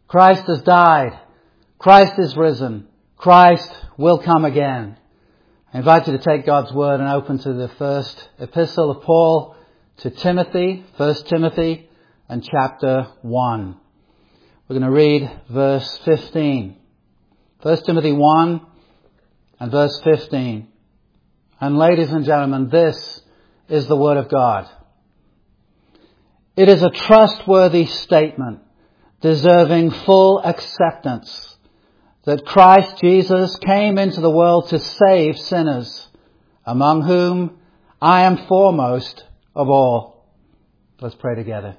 Christ has died. Christ is risen. Christ will come again. I invite you to take God's Word and open to the first epistle of Paul to Timothy, 1 Timothy, and chapter 1. We're going to read verse 15. 1 Timothy 1 and verse 15. And ladies and gentlemen, this is the Word of God. It is a trustworthy statement, deserving full acceptance, that Christ Jesus came into the world to save sinners, among whom I am foremost of all. Let's pray together.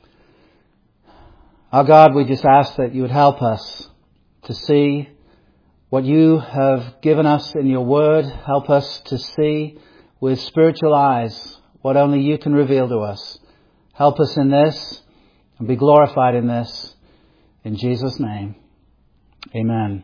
Our God, we just ask that you would help us to see what you have given us in your word. Help us to see with spiritual eyes what only you can reveal to us. Help us in this and be glorified in this. In Jesus' name, amen.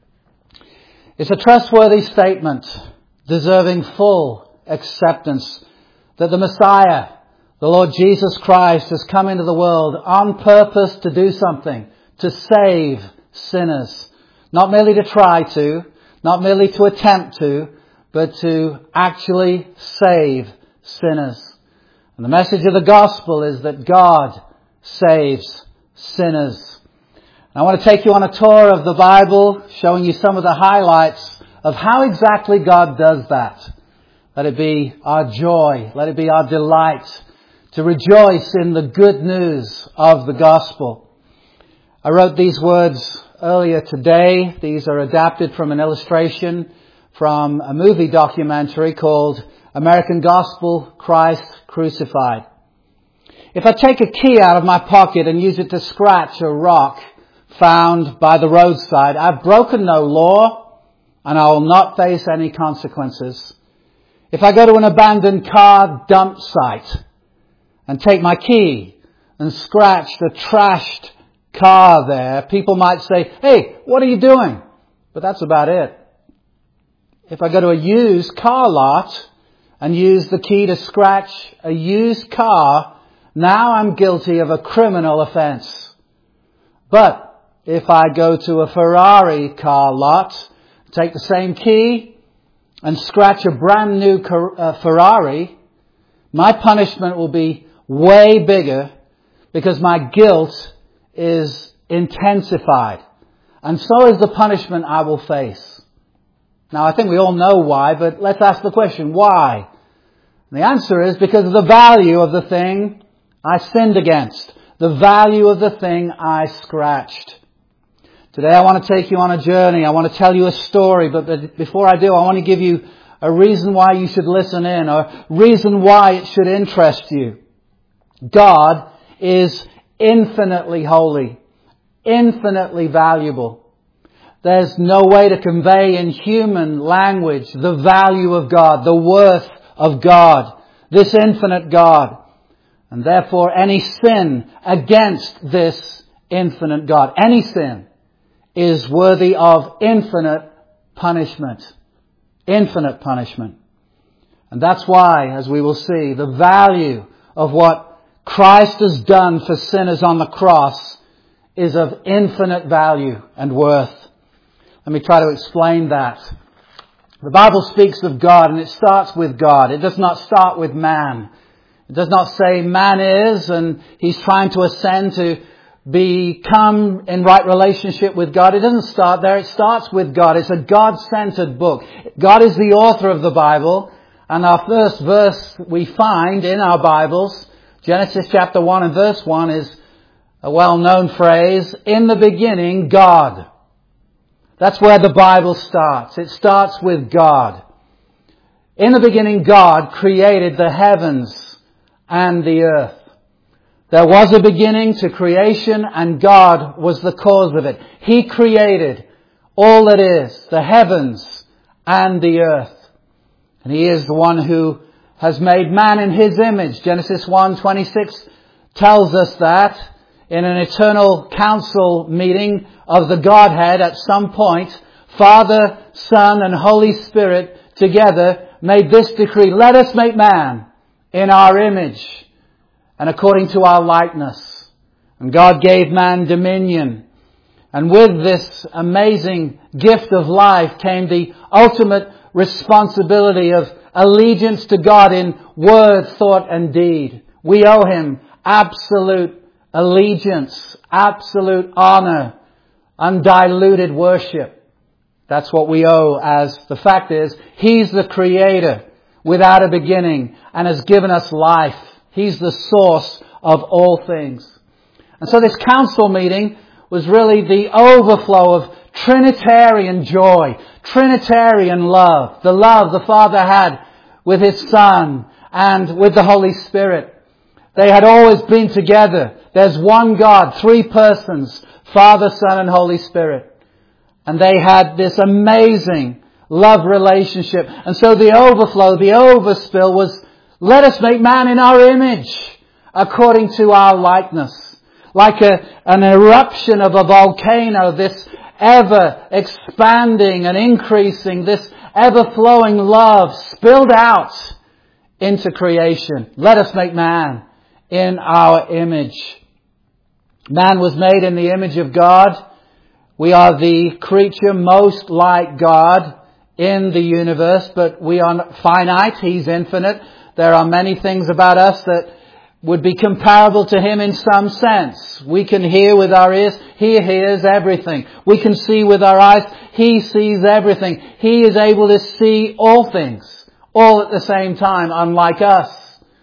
It's a trustworthy statement, deserving full acceptance, that the Messiah, the Lord Jesus Christ, has come into the world on purpose to do something, to save sinners. Not merely to try to, not merely to attempt to, but to actually save sinners. And the message of the gospel is that God saves sinners. And I want to take you on a tour of the Bible, showing you some of the highlights of how exactly God does that. Let it be our joy, let it be our delight to rejoice in the good news of the gospel. I wrote these words earlier today. These are adapted from an illustration from a movie documentary called American Gospel, Christ Crucified. If I take a key out of my pocket and use it to scratch a rock found by the roadside, I've broken no law and I will not face any consequences. If I go to an abandoned car dump site and take my key and scratch the trashed car there, people might say, "Hey, what are you doing?" But that's about it. If I go to a used car lot and use the key to scratch a used car, now I'm guilty of a criminal offence. But if I go to a Ferrari car lot, take the same key and scratch a brand new Ferrari, my punishment will be way bigger because my guilt is intensified. And so is the punishment I will face. Now, I think we all know why, but let's ask the question, why? And the answer is because of the value of the thing I sinned against. The value of the thing I scratched. Today I want to take you on a journey. I want to tell you a story, but before I do, I want to give you a reason why you should listen in, or a reason why it should interest you. God is infinitely holy, infinitely valuable. There's no way to convey in human language the value of God, the worth of God, this infinite God. And therefore any sin against this infinite God, any sin, is worthy of infinite punishment. Infinite punishment. And that's why, as we will see, the value of what Christ has done for sinners on the cross is of infinite value and worth. Let me try to explain that. The Bible speaks of God and it starts with God. It does not start with man. It does not say man is and he's trying to ascend to become in right relationship with God. It doesn't start there. It starts with God. It's a God-centered book. God is the author of the Bible. And our first verse we find in our Bibles, Genesis chapter 1 and verse 1, is a well-known phrase, "In the beginning, God." That's where the Bible starts. It starts with God. In the beginning, God created the heavens and the earth. There was a beginning to creation and God was the cause of it. He created all that is, the heavens and the earth. And He is the one who has made man in His image. Genesis 1:26 tells us that in an eternal council meeting of the Godhead at some point, Father, Son and Holy Spirit together made this decree: let us make man in our image and according to our likeness. And God gave man dominion And with this amazing gift of life came the ultimate responsibility of allegiance to God in word, thought and deed. We owe Him absolute allegiance, absolute honor, undiluted worship. That's what we owe, as the fact is, He's the Creator without a beginning and has given us life. He's the source of all things. And so this council meeting was really the overflow of Trinitarian joy, Trinitarian love, the love the Father had with His Son and with the Holy Spirit. They had always been together. There's one God, three persons, Father, Son and Holy Spirit. And they had this amazing love relationship. And so the overflow, the overspill was, let us make man in our image, according to our likeness. Like an eruption of a volcano, this ever expanding and increasing, this ever flowing love spilled out into creation. Let us make man in our image. Man was made in the image of God. We are the creature most like God in the universe, but we are finite. He's infinite. There are many things about us that would be comparable to Him in some sense. We can hear with our ears. He hears everything. We can see with our eyes. He sees everything. He is able to see all things, all at the same time, unlike us.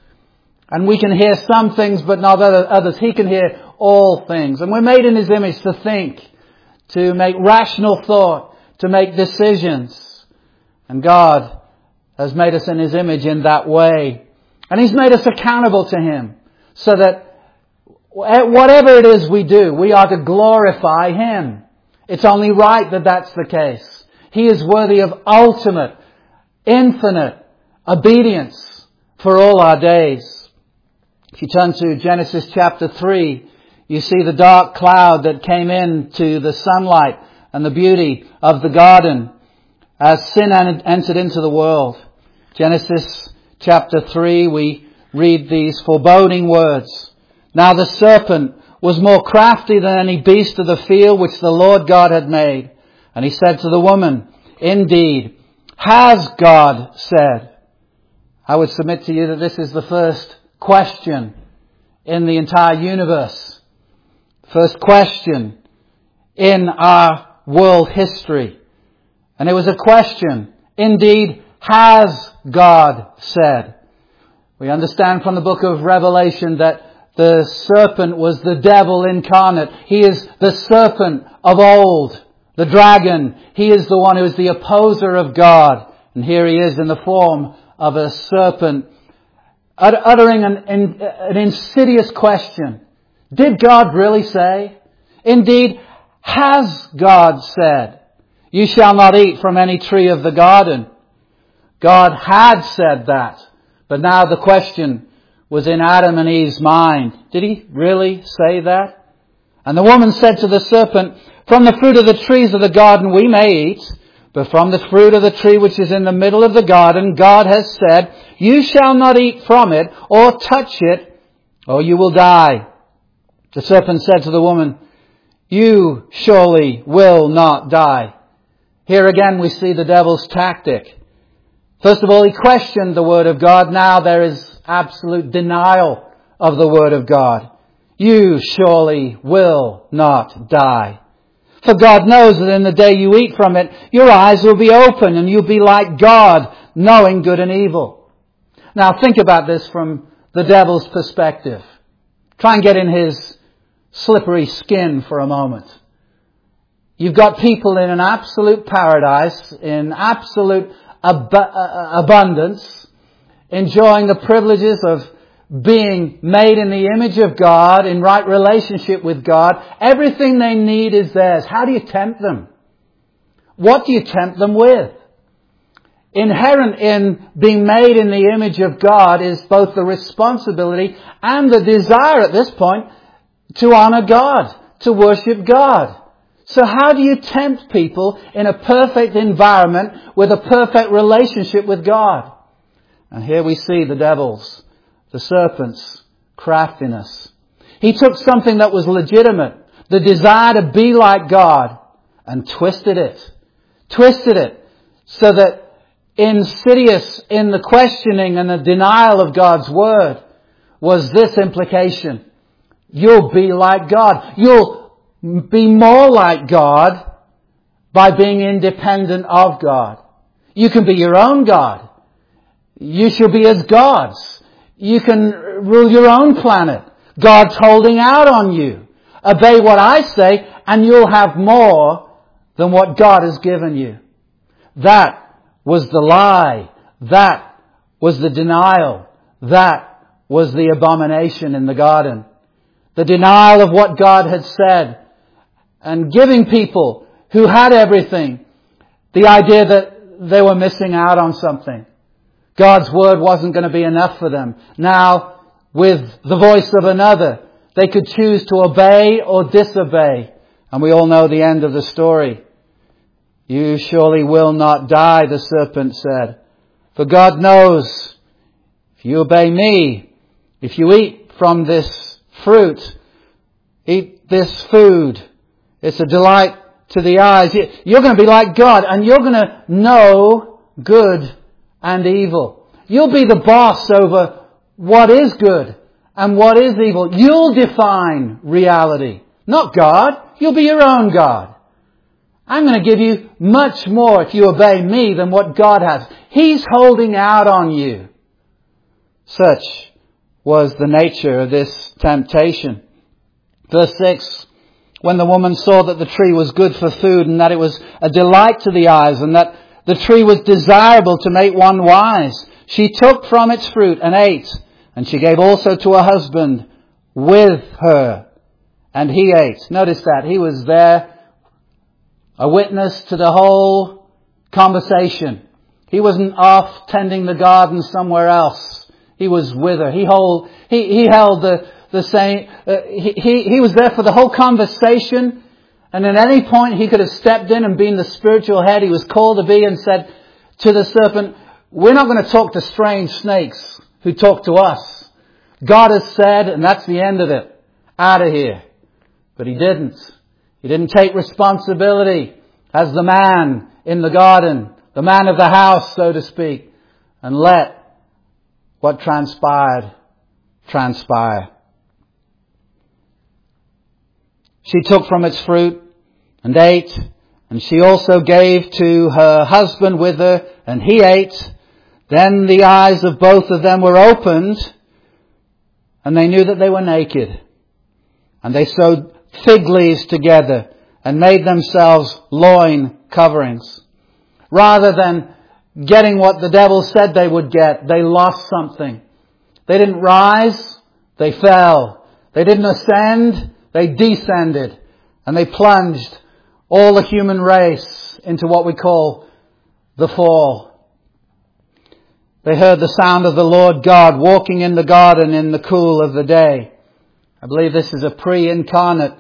And we can hear some things, but not others. He can hear all things. And we're made in His image to think, to make rational thought, to make decisions. And God has made us in His image in that way. And He's made us accountable to Him, so that whatever it is we do, we are to glorify Him. It's only right that that's the case. He is worthy of ultimate, infinite obedience for all our days. If you turn to Genesis chapter 3, you see the dark cloud that came into the sunlight and the beauty of the garden as sin entered into the world. Genesis chapter 3, we read these foreboding words. Now the serpent was more crafty than any beast of the field which the Lord God had made. And he said to the woman, indeed, has God said? I would submit to you that this is the first question in the entire universe. First question in our world history. And it was a question, indeed, has God said? We understand from the book of Revelation that the serpent was the devil incarnate. He is the serpent of old, the dragon. He is the one who is the opposer of God. And here he is in the form of a serpent, uttering an insidious question. Did God really say? Indeed, has God said, you shall not eat from any tree of the garden? God had said that, but now the question was in Adam and Eve's mind. Did He really say that? And the woman said to the serpent, from the fruit of the trees of the garden we may eat, but from the fruit of the tree which is in the middle of the garden, God has said, you shall not eat from it or touch it, or you will die. The serpent said to the woman, you surely will not die. Here again we see the devil's tactic. First of all, he questioned the Word of God. Now there is absolute denial of the Word of God. You surely will not die. For God knows that in the day you eat from it, your eyes will be open and you'll be like God, knowing good and evil. Now think about this from the devil's perspective. Try and get in his slippery skin for a moment. You've got people in an absolute paradise, in absolute abundance, enjoying the privileges of being made in the image of God, in right relationship with God. Everything they need is theirs. How do you tempt them? What do you tempt them with? Inherent in being made in the image of God is both the responsibility and the desire at this point to honor God, to worship God. So how do you tempt people in a perfect environment with a perfect relationship with God? And here we see the serpent's craftiness. He took something that was legitimate, the desire to be like God, and twisted it. Twisted it so that insidious in the questioning and the denial of God's Word was this implication: you'll be like God. You'll be more like God by being independent of God. You can be your own God. You shall be as gods. You can rule your own planet. God's holding out on you. Obey what I say and you'll have more than what God has given you. That was the lie. That was the denial. That was the abomination in the garden. The denial of what God had said, and giving people who had everything the idea that they were missing out on something. God's Word wasn't going to be enough for them. Now, with the voice of another, they could choose to obey or disobey. And we all know the end of the story. You surely will not die, the serpent said. For God knows, if you obey me, if you eat from this fruit, eat this food, it's a delight to the eyes. You're going to be like God, and you're going to know good and evil. You'll be the boss over what is good and what is evil. You'll define reality, not God. You'll be your own God. I'm going to give you much more if you obey me than what God has. He's holding out on you. Such was the nature of this temptation. Verse 6, when the woman saw that the tree was good for food and that it was a delight to the eyes and that the tree was desirable to make one wise, she took from its fruit and ate, and she gave also to her husband with her, and he ate. Notice that. He was there, a witness to the whole conversation. He wasn't off tending the garden somewhere else. He was with her. He held the same. He was there for the whole conversation. And at any point he could have stepped in and been the spiritual head he was called to be and said to the serpent, we're not going to talk to strange snakes who talk to us. God has said, and that's the end of it. Out of here. But he didn't. He didn't take responsibility as the man in the garden, the man of the house, so to speak, and let what transpired transpire. She took from its fruit and ate, and she also gave to her husband with her, and he ate. Then the eyes of both of them were opened, and they knew that they were naked. And they sewed fig leaves together and made themselves loin coverings. Rather than getting what the devil said they would get, they lost something. They didn't rise, they fell. They didn't ascend, they descended. And they plunged all the human race into what we call the fall. They heard the sound of the Lord God walking in the garden in the cool of the day. I believe this is a pre-incarnate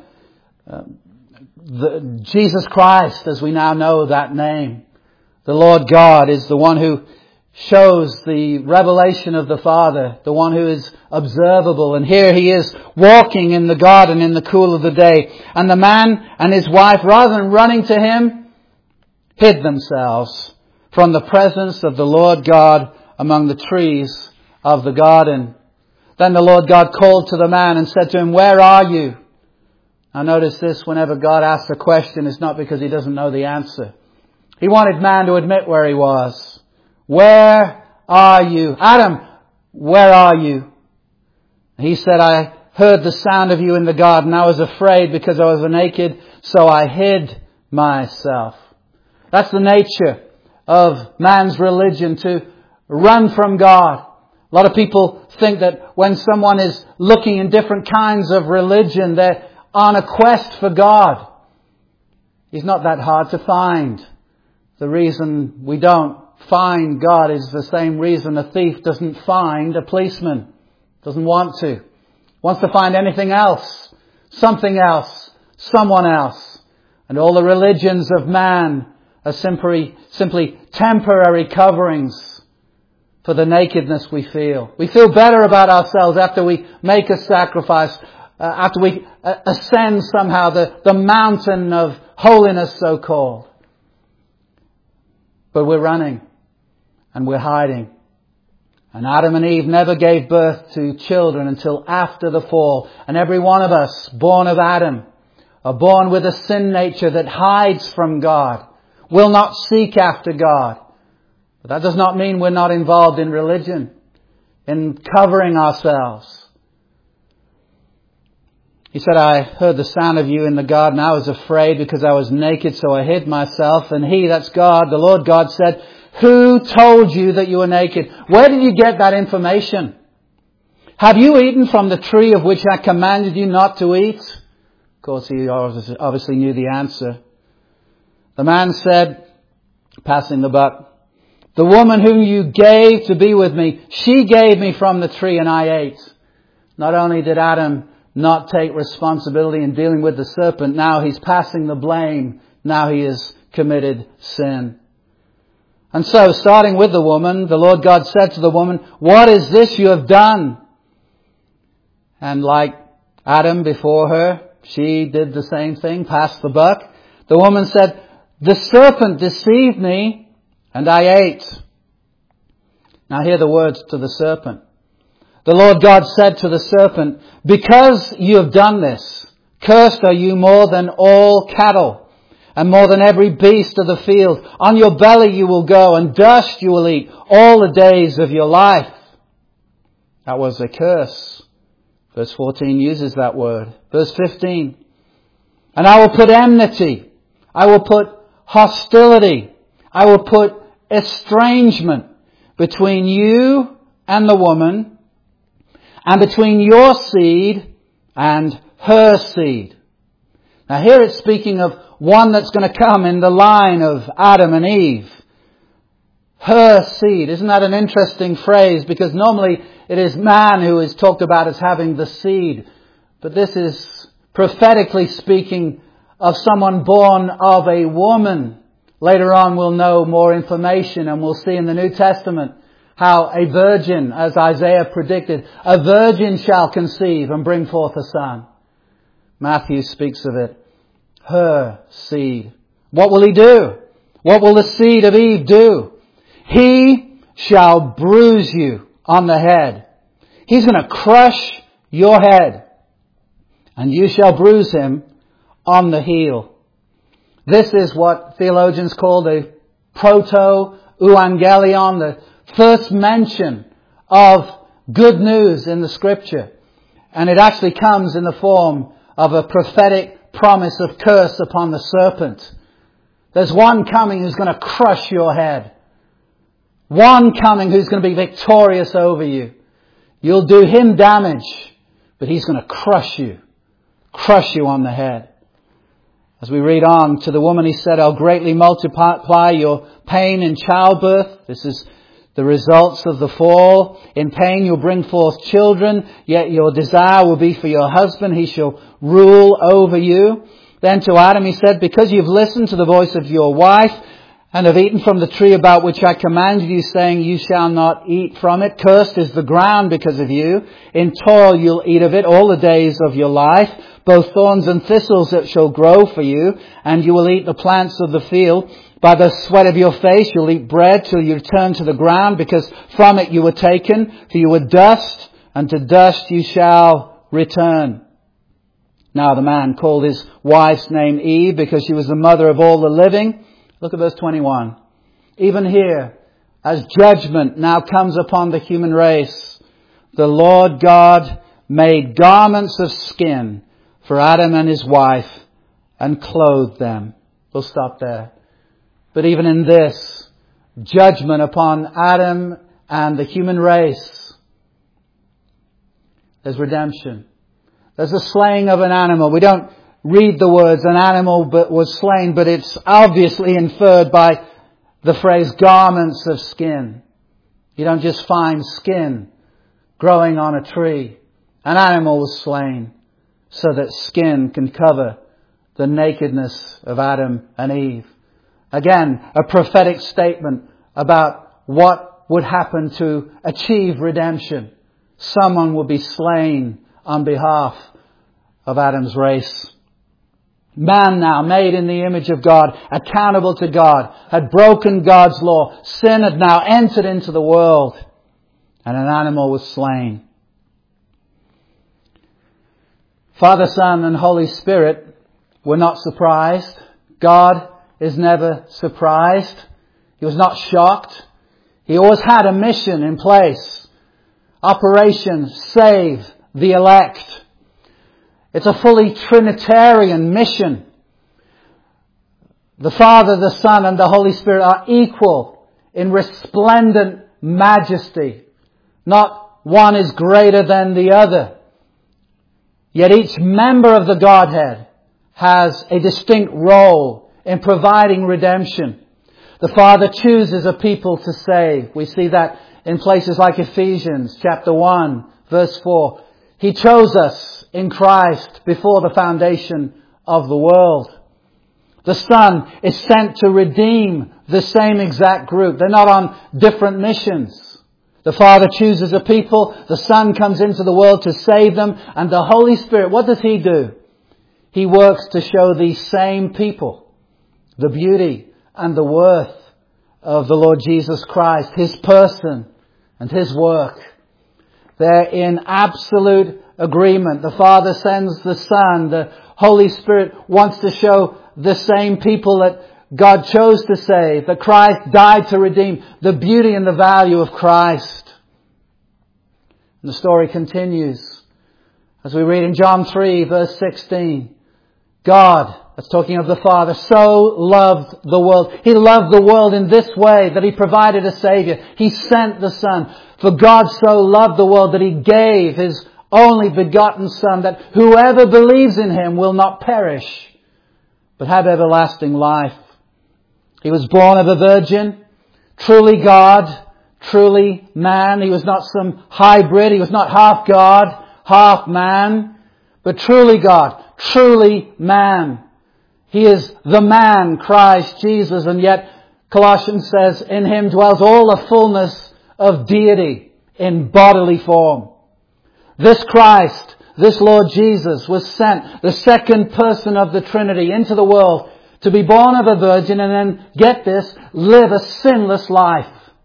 Jesus Christ, as we now know that name. The Lord God is the one who shows the revelation of the Father, the one who is observable. And here he is walking in the garden in the cool of the day. And the man and his wife, rather than running to him, hid themselves from the presence of the Lord God among the trees of the garden. Then the Lord God called to the man and said to him, where are you? Now notice this, whenever God asks a question, it's not because he doesn't know the answer. He wanted man to admit where he was. Where are you? Adam, where are you? He said, I heard the sound of you in the garden. I was afraid because I was naked, so I hid myself. That's the nature of man's religion, to run from God. A lot of people think that when someone is looking in different kinds of religion, they're on a quest for God. He's not that hard to find. The reason we don't find God is the same reason a thief doesn't find a policeman. Doesn't want to. Wants to find anything else, something else, someone else. And all the religions of man are simply temporary coverings for the nakedness we feel. We feel better about ourselves after we make a sacrifice. after we ascend somehow the mountain of holiness, so called. But we're running and we're hiding. And Adam and Eve never gave birth to children until after the fall. And every one of us, born of Adam, are born with a sin nature that hides from God, will not seek after God. But that does not mean we're not involved in religion, in covering ourselves. He said, I heard the sound of you in the garden. I was afraid because I was naked, so I hid myself. And he, that's God, the Lord God, said, who told you that you were naked? Where did you get that information? Have you eaten from the tree of which I commanded you not to eat? Of course, he obviously knew the answer. The man said, passing the buck, the woman whom you gave to be with me, she gave me from the tree and I ate. Not only did Adam not take responsibility in dealing with the serpent, now he's passing the blame. Now he has committed sin. And so, starting with the woman, the Lord God said to the woman, what is this you have done? And like Adam before her, she did the same thing, passed the buck. The woman said, the serpent deceived me and I ate. Now hear the words to the serpent. The Lord God said to the serpent, because you have done this, cursed are you more than all cattle and more than every beast of the field. On your belly you will go and dust you will eat all the days of your life. That was a curse. Verse 14 uses that word. Verse 15. And I will put enmity. I will put hostility. I will put estrangement between you and the woman, and between your seed and her seed. Now here it's speaking of one that's going to come in the line of Adam and Eve. Her seed. Isn't that an interesting phrase? Because normally it is man who is talked about as having the seed. But this is prophetically speaking of someone born of a woman. Later on we'll know more information and we'll see in the New Testament how a virgin, as Isaiah predicted, a virgin shall conceive and bring forth a son. Matthew speaks of it. Her seed. What will he do? What will the seed of Eve do? He shall bruise you on the head. He's going to crush your head. And you shall bruise him on the heel. This is what theologians call the proto-evangelion, the first mention of good news in the Scripture. And it actually comes in the form of a prophetic promise of curse upon the serpent. There's one coming who's going to crush your head. One coming who's going to be victorious over you. You'll do him damage, but he's going to crush you on the head. As we read on, to the woman he said, I'll greatly multiply your pain in childbirth. This is the results of the fall. In pain you'll bring forth children, yet your desire will be for your husband. He shall rule over you. Then to Adam he said, because you've listened to the voice of your wife and have eaten from the tree about which I commanded you, saying, you shall not eat from it. Cursed is the ground because of you. In toil you'll eat of it all the days of your life. Both thorns and thistles it shall grow for you, and you will eat the plants of the field. By the sweat of your face you'll eat bread till you return to the ground, because from it you were taken. For you were dust, and to dust you shall return. Now the man called his wife's name Eve, because she was the mother of all the living. Look at verse 21. Even here, as judgment now comes upon the human race, the Lord God made garments of skin for Adam and his wife and clothed them. We'll stop there. But even in this, judgment upon Adam and the human race, there's redemption. There's the slaying of an animal. We don't read the words, an animal was slain, but it's obviously inferred by the phrase garments of skin. You don't just find skin growing on a tree. An animal was slain so that skin can cover the nakedness of Adam and Eve. Again, a prophetic statement about what would happen to achieve redemption. Someone would be slain on behalf of Adam's race. Man now, made in the image of God, accountable to God, had broken God's law. Sin had now entered into the world, and an animal was slain. Father, Son, and Holy Spirit were not surprised. God is never surprised. He was not shocked. He always had a mission in place. Operation Save the Elect. It's a fully Trinitarian mission. The Father, the Son, and the Holy Spirit are equal in resplendent majesty. Not one is greater than the other. Yet each member of the Godhead has a distinct role in providing redemption. The Father chooses a people to save. We see that in places like Ephesians chapter 1, verse 4. He chose us in Christ before the foundation of the world. The Son is sent to redeem the same exact group. They're not on different missions. The Father chooses a people, the Son comes into the world to save them, and the Holy Spirit, what does He do? He works to show these same people the beauty and the worth of the Lord Jesus Christ, His person and His work. They're in absolute agreement. The Father sends the Son. The Holy Spirit wants to show the same people that God chose to save, that Christ died to redeem, the beauty and the value of Christ. And the story continues as we read in John 3, verse 16. God, that's talking of the Father, so loved the world. He loved the world in this way, that He provided a Saviour. He sent the Son. For God so loved the world that He gave His only begotten Son, that whoever believes in Him will not perish, but have everlasting life. He was born of a virgin, truly God, truly man. He was not some hybrid. He was not half God, half man, but truly God, truly man. He is the man, Christ Jesus, and yet Colossians says, in Him dwells all the fullness of deity in bodily form. This Christ, this Lord Jesus, was sent, the second person of the Trinity, into the world to be born of a virgin and then, get this, live a sinless life.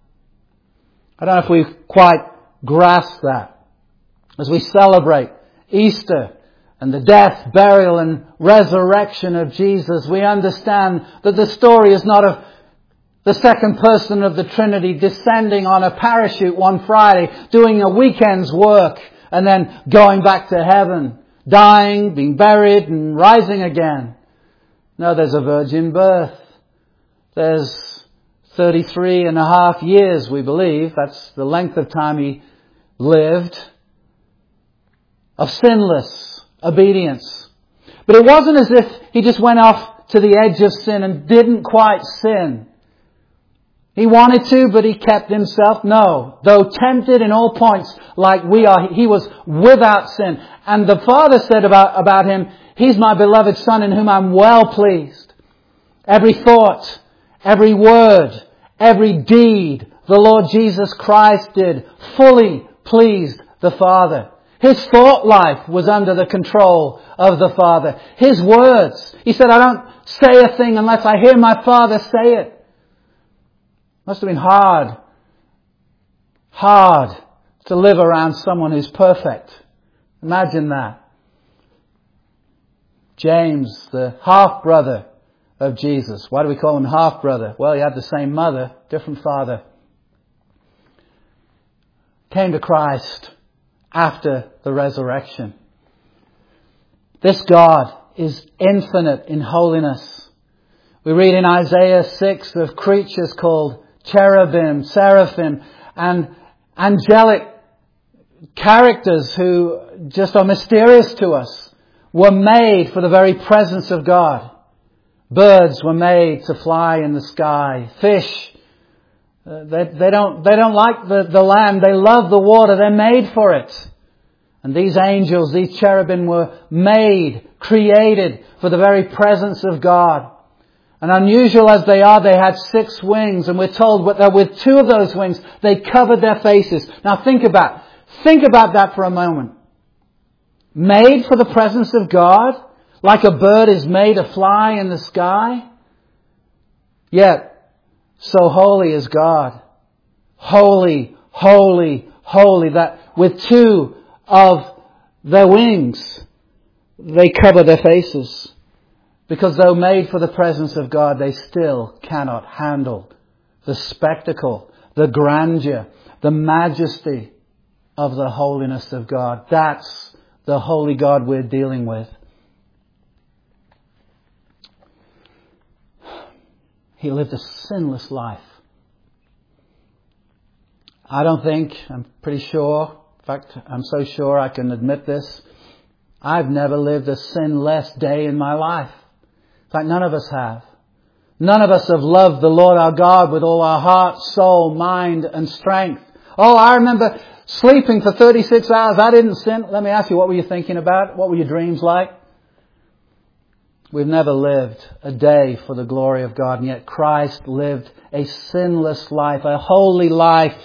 I don't know if we've quite grasped that. As we celebrate Easter and the death, burial and resurrection of Jesus, we understand that the story is not of the second person of the Trinity descending on a parachute one Friday, doing a weekend's work, and then going back to heaven, dying, being buried, and rising again. No, there's a virgin birth. There's 33 and a half years, we believe. That's the length of time He lived, of sinless obedience. But it wasn't as if He just went off to the edge of sin and didn't quite sin. He wanted to, but He kept Himself. No. Though tempted in all points like we are, He was without sin. And the Father said about Him, He's my beloved Son in whom I'm well pleased. Every thought, every word, every deed the Lord Jesus Christ did fully pleased the Father. His thought life was under the control of the Father. His words, He said, I don't say a thing unless I hear my Father say it. Must have been hard to live around someone who's perfect. Imagine that. James, the half-brother of Jesus. Why do we call him half-brother? Well, he had the same mother, different father. Came to Christ after the resurrection. This God is infinite in holiness. We read in Isaiah 6 of creatures called cherubim, seraphim, and angelic characters who just are mysterious to us, were made for the very presence of God. Birds were made to fly in the sky. Fish, they don't like the land. They love the water. They're made for it. And these angels, these cherubim, were made, created for the very presence of God. And unusual as they are, they had 6 wings. And we're told that with 2 of those wings, they covered their faces. Now think about that for a moment. made for the presence of God, like a bird is made to fly in the sky. Yet, so holy is God. Holy, holy, holy, that with two of their wings they cover their faces. Because though made for the presence of God, they still cannot handle the spectacle, the grandeur, the majesty of the holiness of God. That's the holy God we're dealing with. He lived a sinless life. I'm pretty sure, in fact, I'm so sure I can admit this, I've never lived a sinless day in my life. In fact, none of us have. None of us have loved the Lord our God with all our heart, soul, mind and strength. Oh, I remember sleeping for 36 hours. I didn't sin. Let me ask you, what were you thinking about? What were your dreams like? We've never lived a day for the glory of God, and yet Christ lived a sinless life, a holy life.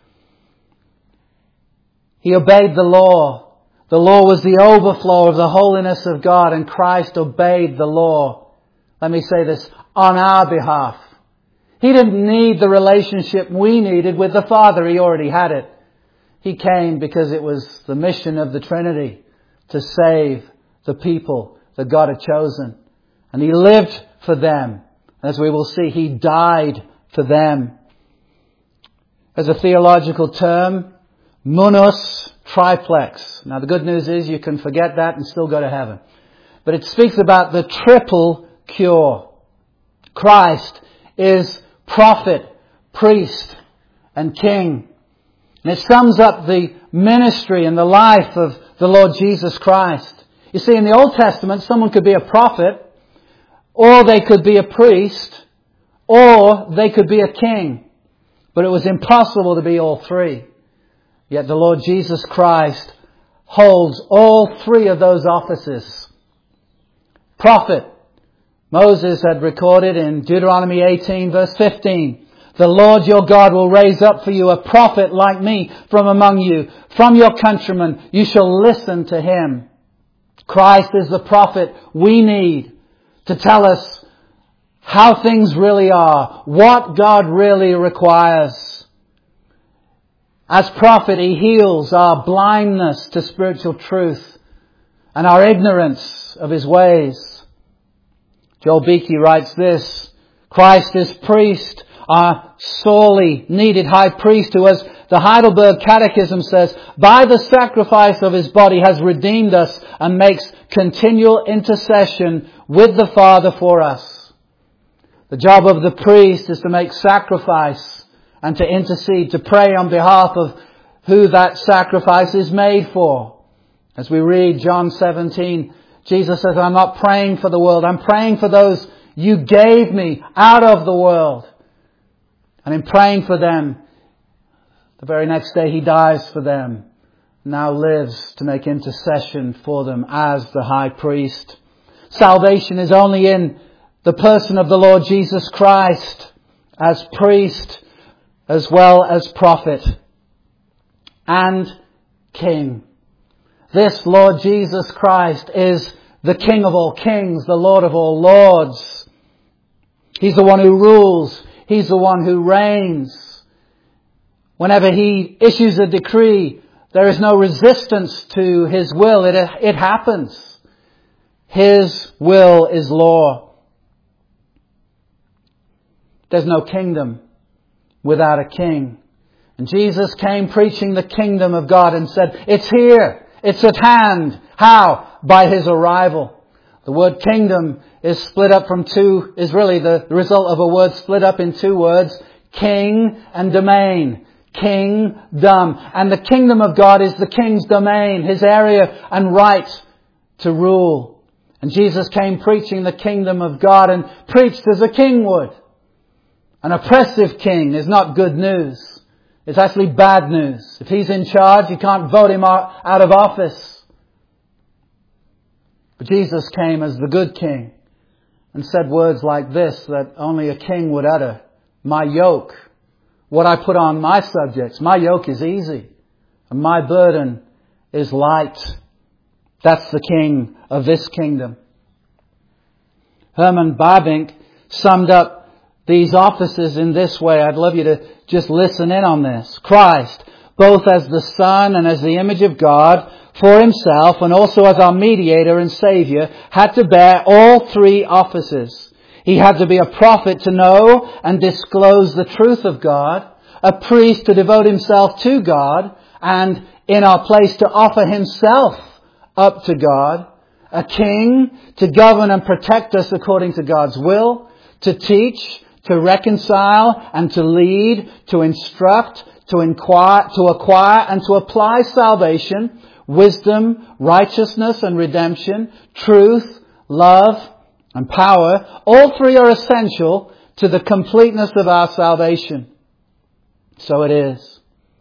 He obeyed the law. The law was the overflow of the holiness of God, and Christ obeyed the law. Let me say this, on our behalf. He didn't need the relationship we needed with the Father. He already had it. He came because it was the mission of the Trinity to save the people that God had chosen. And He lived for them. As we will see, He died for them. As a theological term, munus triplex. Now the good news is you can forget that and still go to heaven. But it speaks about the triple cure. Christ is prophet, priest, and king. And it sums up the ministry and the life of the Lord Jesus Christ. You see, in the Old Testament, someone could be a prophet, or they could be a priest, or they could be a king. But it was impossible to be all three. Yet the Lord Jesus Christ holds all three of those offices. Prophet. Moses had recorded in Deuteronomy 18 verse 15, the Lord your God will raise up for you a prophet like me from among you, from your countrymen. You shall listen to him. Christ is the prophet we need to tell us how things really are, what God really requires. As prophet, He heals our blindness to spiritual truth and our ignorance of His ways. Joel Beakey writes this, Christ is priest, our sorely needed high priest who, as the Heidelberg Catechism says, by the sacrifice of His body has redeemed us and makes continual intercession with the Father for us. The job of the priest is to make sacrifice and to intercede, to pray on behalf of who that sacrifice is made for. As we read John 17, Jesus says, I'm not praying for the world. I'm praying for those you gave me out of the world. And in praying for them, the very next day He dies for them, now lives to make intercession for them as the high priest. Salvation is only in the person of the Lord Jesus Christ as priest as well as prophet and king. This Lord Jesus Christ is the King of all kings, the Lord of all lords. He's the one who rules. He's the one who reigns. Whenever He issues a decree, there is no resistance to His will. It happens. His will is law. There's no kingdom without a king. And Jesus came preaching the kingdom of God and said, it's here. It's at hand. How? By His arrival. The word kingdom is split up from two, is really the result of a word split up in two words, king and domain. Kingdom. And the kingdom of God is the king's domain, his area and right to rule. And Jesus came preaching the kingdom of God and preached as a king would. An oppressive king is not good news. It's actually bad news. If he's in charge, you can't vote him out of office. But Jesus came as the good king and said words like this that only a king would utter. My yoke, what I put on my subjects, my yoke is easy and my burden is light. That's the king of this kingdom. Herman Bavinck summed up these offices in this way. I'd love you to just listen in on this. Christ, both as the Son and as the image of God, for himself and also as our mediator and Saviour, had to bear all three offices. He had to be a prophet to know and disclose the truth of God, a priest to devote himself to God, and in our place to offer himself up to God, a king to govern and protect us according to God's will, to teach, to reconcile and to lead, to instruct, to acquire and to apply salvation, wisdom, righteousness and redemption, truth, love and power. All three are essential to the completeness of our salvation. So it is.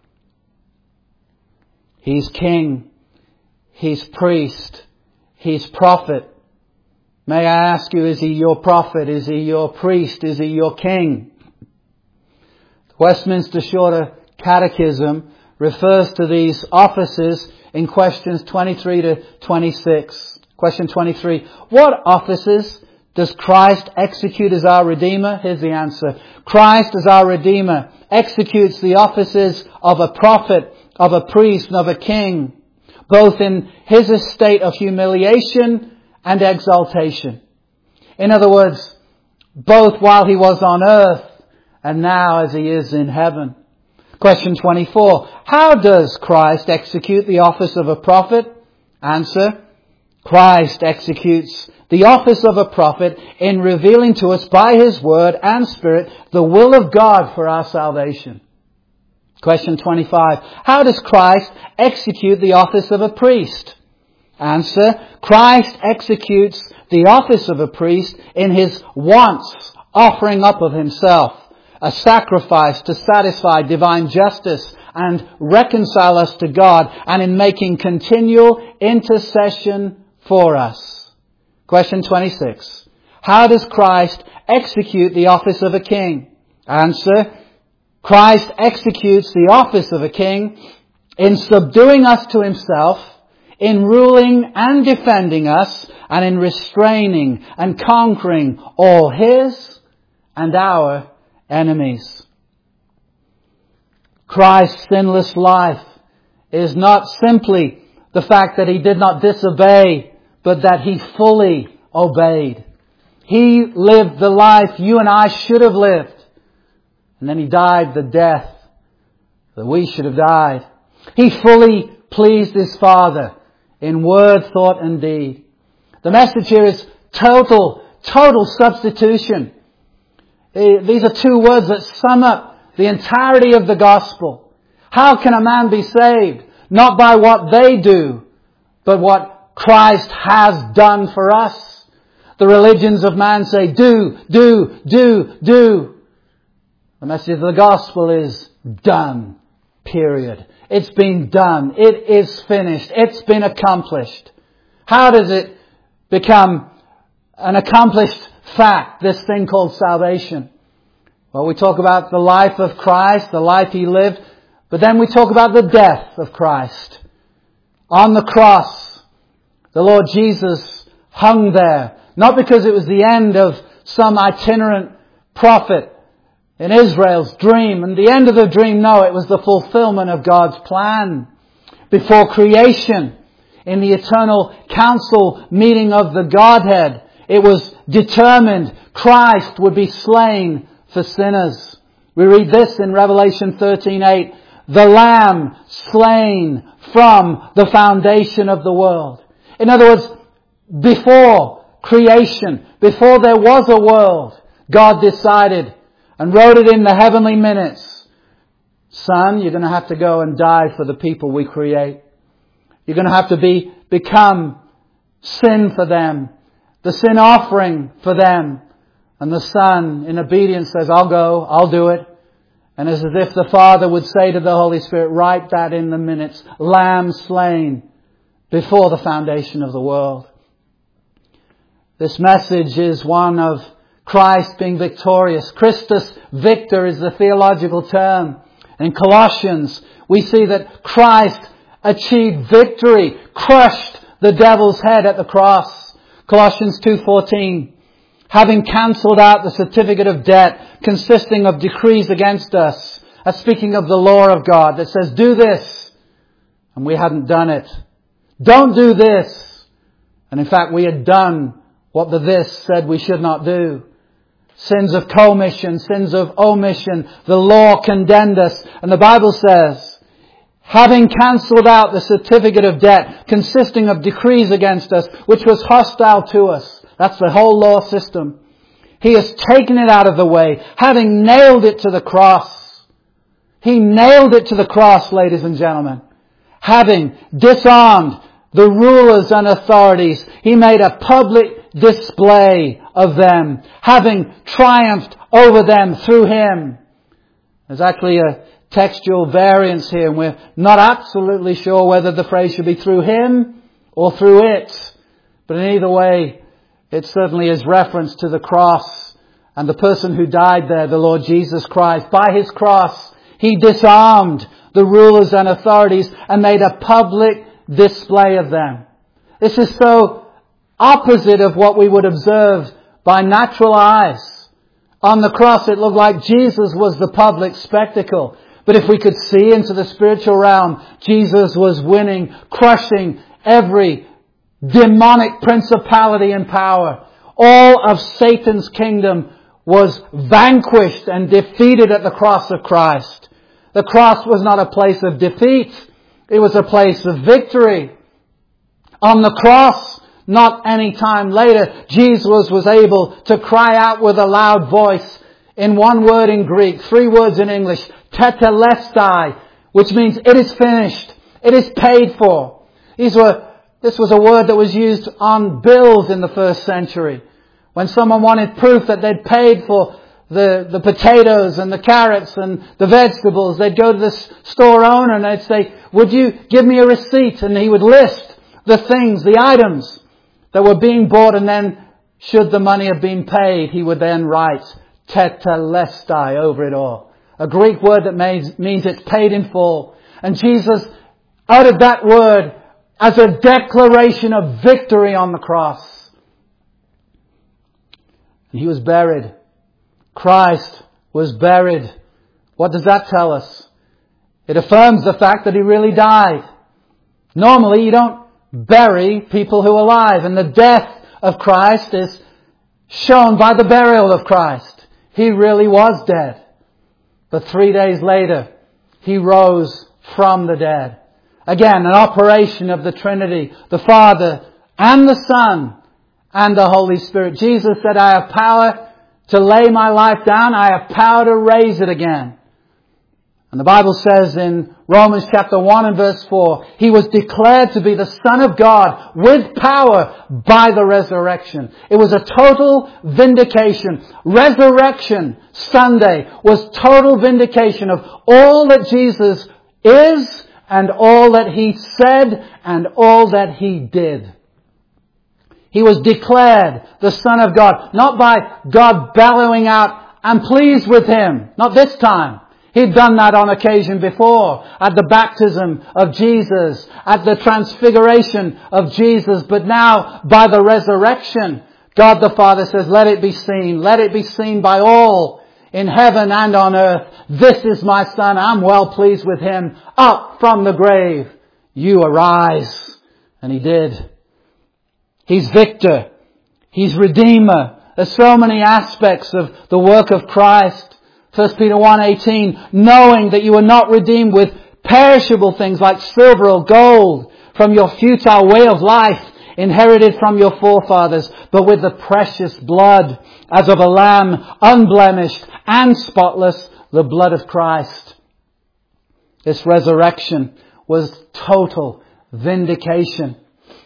He's king. He's priest. He's prophet. May I ask you, is he your prophet? Is he your priest? Is he your king? The Westminster Shorter Catechism refers to these offices in questions 23 to 26. Question 23. What offices does Christ execute as our Redeemer? Here's the answer. Christ as our Redeemer executes the offices of a prophet, of a priest, and of a king, both in his estate of humiliation and exaltation. In other words, both while he was on earth and now as he is in heaven. Question 24. How does Christ execute the office of a prophet? Answer. Christ executes the office of a prophet in revealing to us by his word and spirit the will of God for our salvation. Question 25. How does Christ execute the office of a priest? Answer. Christ executes the office of a priest in his once offering up of himself, a sacrifice to satisfy divine justice and reconcile us to God, and in making continual intercession for us. Question 26. How does Christ execute the office of a king? Answer. Christ executes the office of a king in subduing us to himself, in ruling and defending us, and in restraining and conquering all his and our enemies. Christ's sinless life is not simply the fact that he did not disobey, but that he fully obeyed. He lived the life you and I should have lived. And then he died the death that we should have died. He fully pleased his Father in word, thought and deed. The message here is total substitution. These are two words that sum up the entirety of the gospel. How can a man be saved? Not by what they do, but what Christ has done for us. The religions of man say, do. The message of the gospel is done. Period. It's been done. It is finished. It's been accomplished. How does it become an accomplished fact, this thing called salvation? Well, we talk about the life of Christ, the life he lived, but then we talk about the death of Christ. On the cross, the Lord Jesus hung there, not because it was the end of some itinerant prophet in Israel's dream, and the end of the dream, no, it was the fulfillment of God's plan. Before creation, in the eternal council meeting of the Godhead, it was determined Christ would be slain for sinners. We read this in Revelation 13:8, the Lamb slain from the foundation of the world. In other words, before creation, before there was a world, God decided and wrote it in the heavenly minutes. Son, you're going to have to go and die for the people we create. You're going to have to become sin for them, the sin offering for them. And the Son, in obedience, says, I'll go, I'll do it. And it's as if the Father would say to the Holy Spirit, write that in the minutes. Lamb slain before the foundation of the world. This message is one of Christ being victorious. Christus Victor is the theological term. In Colossians, we see that Christ achieved victory, crushed the devil's head at the cross. Colossians 2:14. Having cancelled out the certificate of debt consisting of decrees against us. That's speaking of the law of God that says, do this. And we hadn't done it. Don't do this. And in fact, we had done what the this said we should not do. Sins of commission, sins of omission. The law condemned us. And the Bible says, having cancelled out the certificate of debt consisting of decrees against us, which was hostile to us. That's the whole law system. He has taken it out of the way, having nailed it to the cross. He nailed it to the cross, ladies and gentlemen. Having disarmed the rulers and authorities, He made a public display of them, having triumphed over them through Him. There's actually a textual variance here, and we're not absolutely sure whether the phrase should be through Him or through it. But in either way, it certainly is reference to the cross and the person who died there, the Lord Jesus Christ. By His cross, He disarmed the rulers and authorities and made a public display of them. This is so opposite of what we would observe by natural eyes. On the cross, it looked like Jesus was the public spectacle. But if we could see into the spiritual realm, Jesus was winning, crushing every demonic principality and power. All of Satan's kingdom was vanquished and defeated at the cross of Christ. The cross was not a place of defeat. It was a place of victory. On the cross, not any time later, Jesus was able to cry out with a loud voice in one word in Greek, 3 words in English, tetelestai, which means it is finished. It is paid for. This was a word that was used on bills in the first century. When someone wanted proof that they'd paid for the potatoes and the carrots and the vegetables, they'd go to the store owner and they'd say, would you give me a receipt? And he would list the things, the items that were being bought, and then should the money have been paid, he would then write tetelestai over it all. A Greek word that means it's paid in full. And Jesus uttered that word as a declaration of victory on the cross. And He was buried. Christ was buried. What does that tell us? It affirms the fact that He really died. Normally, you don't bury people who are alive. And the death of Christ is shown by the burial of Christ. He really was dead. But 3 days later, He rose from the dead. Again, an operation of the Trinity, the Father and the Son and the Holy Spirit. Jesus said, I have power to lay my life down. I have power to raise it again. And the Bible says in Romans chapter 1 and verse 4, He was declared to be the Son of God with power by the resurrection. It was a total vindication. Resurrection Sunday was total vindication of all that Jesus is and all that He said and all that He did. He was declared the Son of God, not by God bellowing out, I'm pleased with Him. Not this time. He'd done that on occasion before, at the baptism of Jesus, at the transfiguration of Jesus. But now, by the resurrection, God the Father says, let it be seen. Let it be seen by all in heaven and on earth. This is my Son. I'm well pleased with Him. Up from the grave, you arise. And He did. He's victor. He's redeemer. There's so many aspects of the work of Christ. 1 Peter 1:18, knowing that you are not redeemed with perishable things like silver or gold from your futile way of life inherited from your forefathers, but with the precious blood as of a lamb, unblemished and spotless, the blood of Christ. This resurrection was total vindication.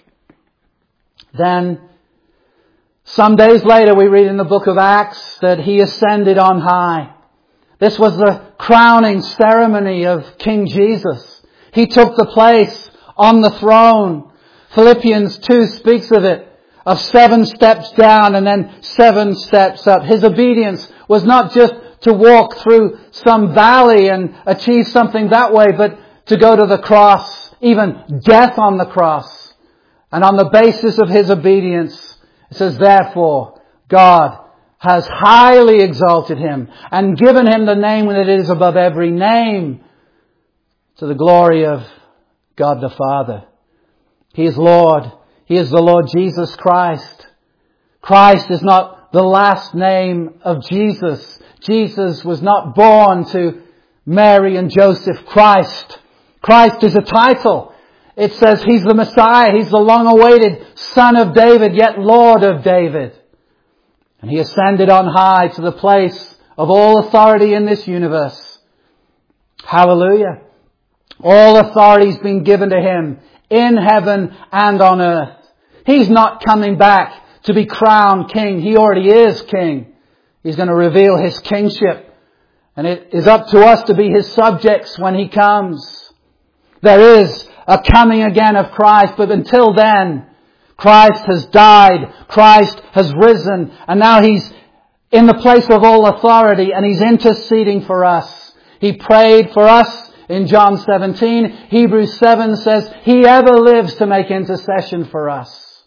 Then, some days later, we read in the book of Acts that He ascended on high. This was the crowning ceremony of King Jesus. He took the place on the throne. Philippians 2 speaks of it, of 7 steps down and then 7 steps up. His obedience was not just to walk through some valley and achieve something that way, but to go to the cross, even death on the cross. And on the basis of his obedience, it says, therefore, God has highly exalted him and given him the name that is above every name, to the glory of God the Father. He is Lord. He is the Lord Jesus Christ. Christ is not the last name of Jesus. Jesus was not born to Mary and Joseph. Christ is a title. It says he's the Messiah. He's the long-awaited Son of David, yet Lord of David. And he ascended on high to the place of all authority in this universe. Hallelujah. All authority has been given to him in heaven and on earth. He's not coming back to be crowned king. He already is king. He's going to reveal his kingship. And it is up to us to be his subjects when he comes. There is a coming again of Christ, but until then, Christ has died, Christ has risen, and now he's in the place of all authority and he's interceding for us. He prayed for us in John 17. Hebrews 7 says he ever lives to make intercession for us.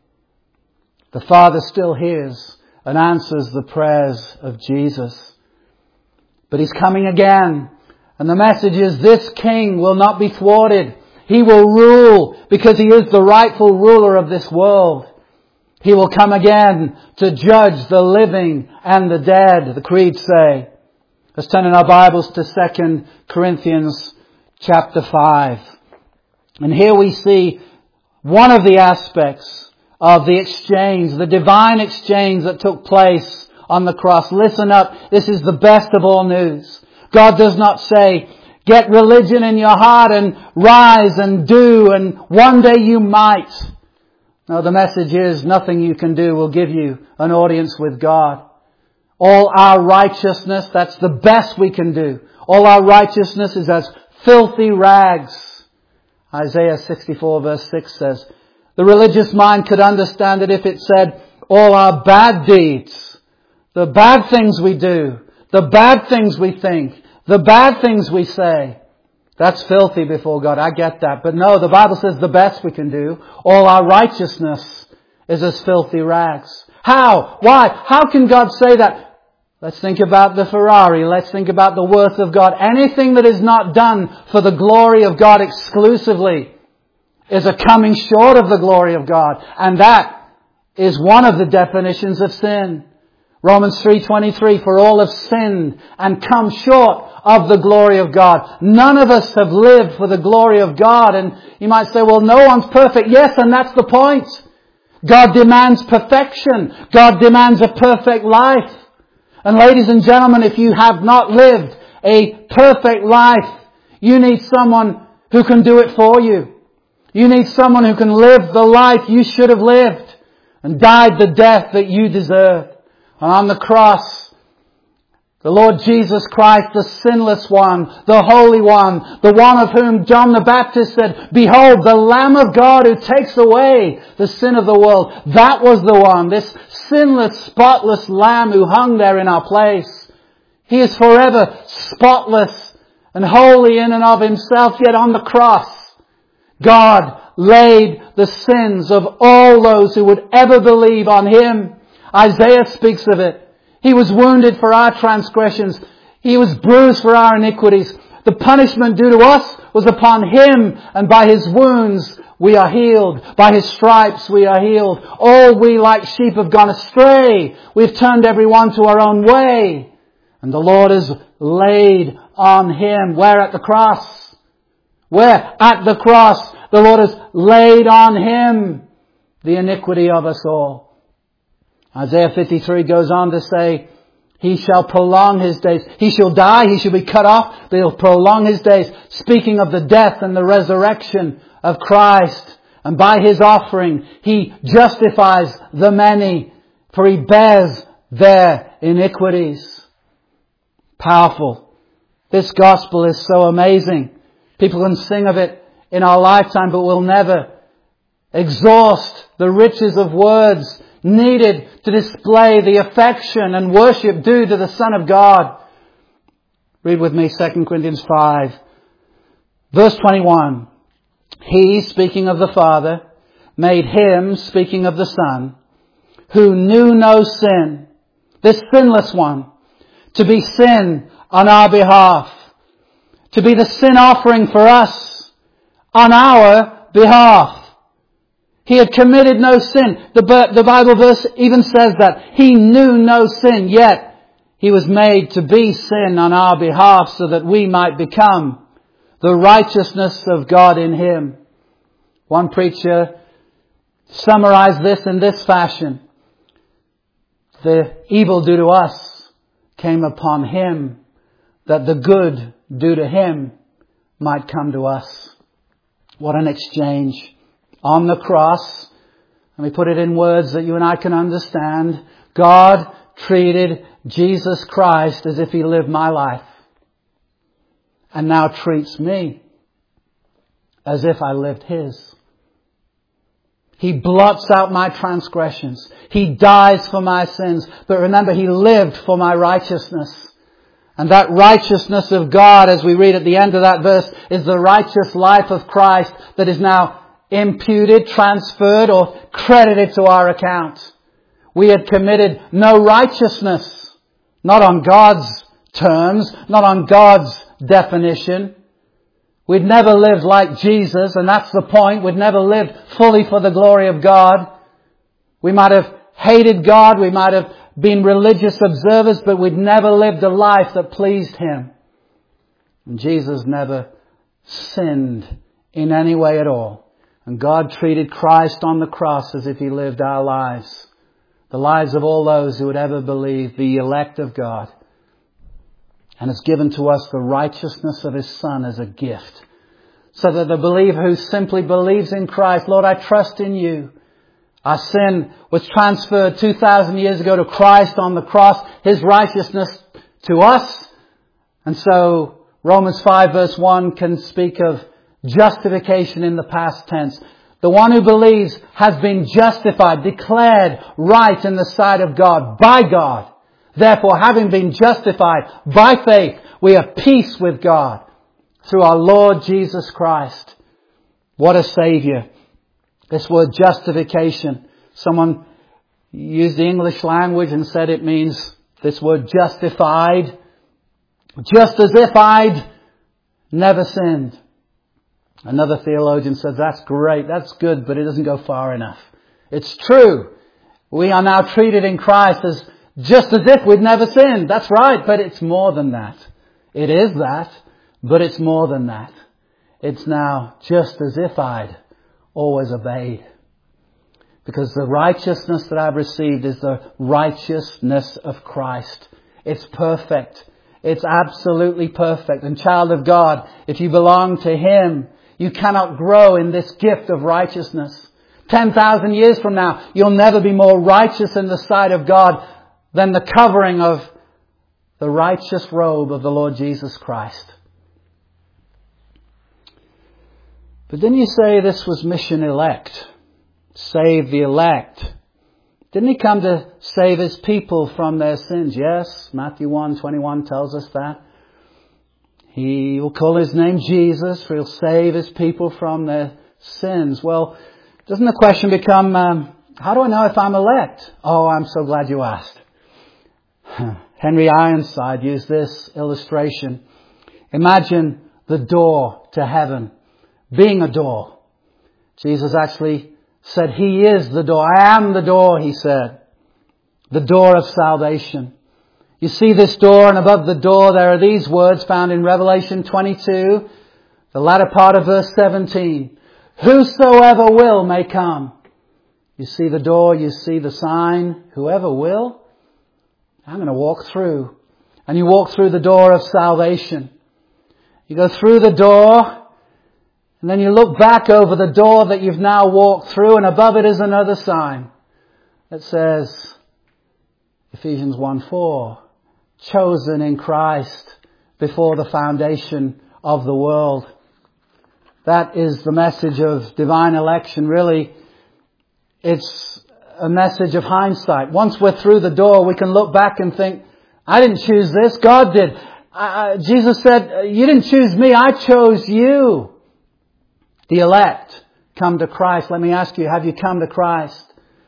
The Father still hears and answers the prayers of Jesus. But he's coming again. And the message is this king will not be thwarted. He will rule because he is the rightful ruler of this world. He will come again to judge the living and the dead, the creeds say. Let's turn in our Bibles to 2 Corinthians chapter 5. And here we see one of the aspects of the exchange, the divine exchange that took place on the cross. Listen up, this is the best of all news. God does not say, get religion in your heart and rise and do, and one day you might. No, the message is nothing you can do will give you an audience with God. All our righteousness, that's the best we can do. All our righteousness is as filthy rags. Isaiah 64 verse 6 says, the religious mind could understand it if it said, all our bad deeds, the bad things we do, the bad things we think, the bad things we say, that's filthy before God. I get that. But no, the Bible says the best we can do, all our righteousness is as filthy rags. How? Why? How can God say that? Let's think about the Ferrari. Let's think about the worth of God. Anything that is not done for the glory of God exclusively is a coming short of the glory of God. And that is one of the definitions of sin. Romans 3:23, for all have sinned and come short of the glory of God. None of us have lived for the glory of God. And you might say, well, no one's perfect. Yes, and that's the point. God demands perfection. God demands a perfect life. And ladies and gentlemen, if you have not lived a perfect life, you need someone who can do it for you. You need someone who can live the life you should have lived and died the death that you deserved. And on the cross, the Lord Jesus Christ, the sinless one, the holy one, the one of whom John the Baptist said, behold, the Lamb of God who takes away the sin of the world. That was the one, this sinless, spotless Lamb who hung there in our place. He is forever spotless and holy in and of himself, yet on the cross, God laid the sins of all those who would ever believe on him. Isaiah speaks of it. He was wounded for our transgressions. He was bruised for our iniquities. The punishment due to us was upon him, and by his wounds we are healed. By his stripes we are healed. All we like sheep have gone astray. We've turned every one to our own way. And the Lord has laid on him. Where? At the cross. Where? At the cross. The Lord has laid on him the iniquity of us all. Isaiah 53 goes on to say, he shall prolong his days. He shall die, he shall be cut off, but he'll prolong his days. Speaking of the death and the resurrection of Christ. And by his offering, he justifies the many, for he bears their iniquities. Powerful. This gospel is so amazing. People can sing of it in our lifetime, but we'll never exhaust the riches of words needed to display the affection and worship due to the Son of God. Read with me 2 Corinthians 5, verse 21. He, speaking of the Father, made Him, speaking of the Son, who knew no sin, this sinless one, to be sin on our behalf, to be the sin offering for us on our behalf. He had committed no sin. The Bible verse even says that He knew no sin, yet He was made to be sin on our behalf so that we might become the righteousness of God in Him. One preacher summarized this in this fashion: the evil due to us came upon Him, that the good due to Him might come to us. What an exchange. On the cross, let me put it in words that you and I can understand, God treated Jesus Christ as if He lived my life, and now treats me as if I lived His. He blots out my transgressions. He dies for my sins. But remember, He lived for my righteousness. And that righteousness of God, as we read at the end of that verse, is the righteous life of Christ that is now imputed, transferred, or credited to our account. We had committed no righteousness, not on God's terms, not on God's definition. We'd never lived like Jesus, and that's the point. We'd never lived fully for the glory of God. We might have hated God, we might have been religious observers, but we'd never lived a life that pleased Him. And Jesus never sinned in any way at all. And God treated Christ on the cross as if He lived our lives. The lives of all those who would ever believe, the elect of God. And has given to us the righteousness of His Son as a gift. So that the believer who simply believes in Christ, Lord, I trust in You. Our sin was transferred 2,000 years ago to Christ on the cross. His righteousness to us. And so Romans 5 verse 1 can speak of justification in the past tense. The one who believes has been justified, declared right in the sight of God, by God. Therefore, having been justified by faith, we have peace with God through our Lord Jesus Christ. What a Saviour. This word justification, someone used the English language and said it means this word justified, just as if I'd never sinned. Another theologian says, that's great, that's good, but it doesn't go far enough. It's true. We are now treated in Christ as just as if we'd never sinned. That's right, but it's more than that. It is that, but it's more than that. It's now just as if I'd always obeyed. Because the righteousness that I've received is the righteousness of Christ. It's perfect. It's absolutely perfect. And child of God, if you belong to Him, you cannot grow in this gift of righteousness. 10,000 years from now, you'll never be more righteous in the sight of God than the covering of the righteous robe of the Lord Jesus Christ. But didn't you say this was mission elect? Save the elect. Didn't He come to save His people from their sins? Yes, Matthew 1:21 tells us that. He will call His name Jesus, for He'll save His people from their sins. Well, doesn't the question become, how do I know if I'm elect? Oh, I'm so glad you asked. Henry Ironside used this illustration. Imagine the door to heaven being a door. Jesus actually said He is the door. I am the door, He said. The door of salvation. You see this door, and above the door there are these words found in Revelation 22, the latter part of verse 17. Whosoever will may come. You see the door, you see the sign, whoever will. I'm going to walk through. And you walk through the door of salvation. You go through the door, and then you look back over the door that you've now walked through, and above it is another sign that says, Ephesians 1:4, chosen in Christ before the foundation of the world. That is the message of divine election. Really, it's a message of hindsight. Once we're through the door, we can look back and think, I didn't choose this, God did. Jesus said, you didn't choose me, I chose you. The elect come to Christ. Let me ask you, have you come to Christ?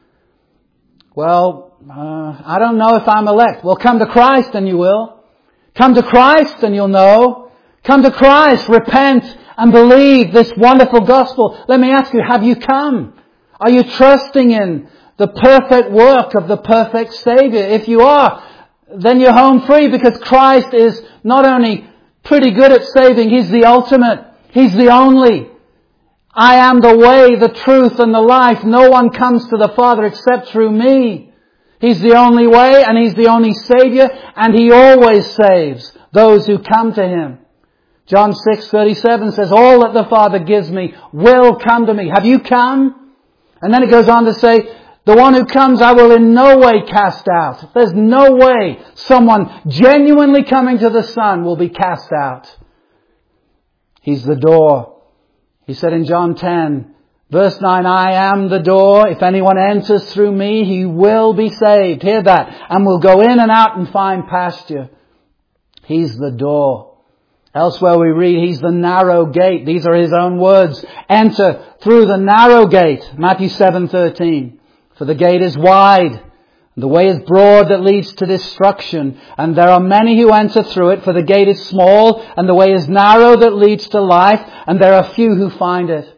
Well, I don't know if I'm elect. Well, come to Christ and you will. Come to Christ and you'll know. Come to Christ, repent and believe this wonderful gospel. Let me ask you, have you come? Are you trusting in the perfect work of the perfect Savior? If you are, then you're home free, because Christ is not only pretty good at saving, He's the ultimate. He's the only. I am the way, the truth, and the life. No one comes to the Father except through me. He's the only way, and He's the only Savior, and He always saves those who come to Him. John 6:37 says, all that the Father gives me will come to me. Have you come? And then it goes on to say, the one who comes I will in no way cast out. There's no way someone genuinely coming to the Son will be cast out. He's the door. He said in John 10, verse 9, I am the door. If anyone enters through me, he will be saved. Hear that. And will go in and out and find pasture. He's the door. Elsewhere we read, He's the narrow gate. These are His own words. Enter through the narrow gate. Matthew 7:13. For the gate is wide, and the way is broad that leads to destruction, and there are many who enter through it. For the gate is small, and the way is narrow that leads to life, and there are few who find it.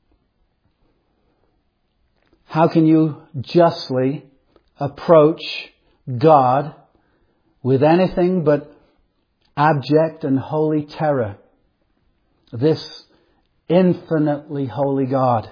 How can you justly approach God with anything but abject and holy terror? This infinitely holy God.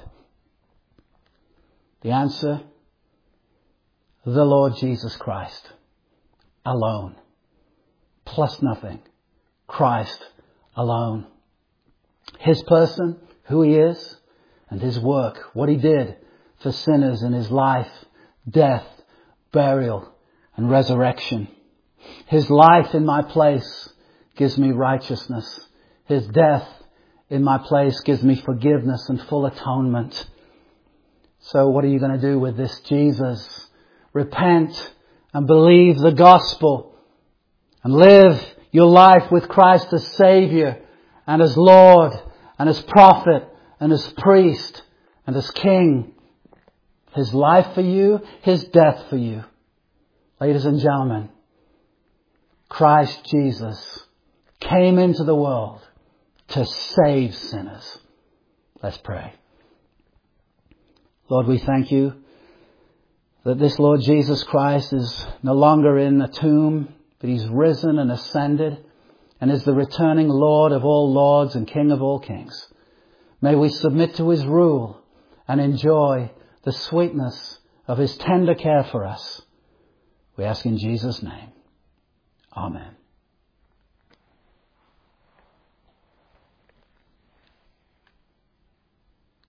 The answer, the Lord Jesus Christ alone, plus nothing. Christ alone. His person, who He is, and His work, what He did for sinners in His life, death, burial, and resurrection. His life in my place gives me righteousness. His death in my place gives me forgiveness and full atonement. So what are you going to do with this Jesus? Repent and believe the gospel and live your life with Christ as Savior and as Lord and as prophet and as priest and as King. His life for you, His death for you. Ladies and gentlemen, Christ Jesus came into the world to save sinners. Let's pray. Lord, we thank You that this Lord Jesus Christ is no longer in a tomb, but He's risen and ascended and is the returning Lord of all lords and King of all kings. May we submit to His rule and enjoy the sweetness of His tender care for us. We ask in Jesus' name. Amen.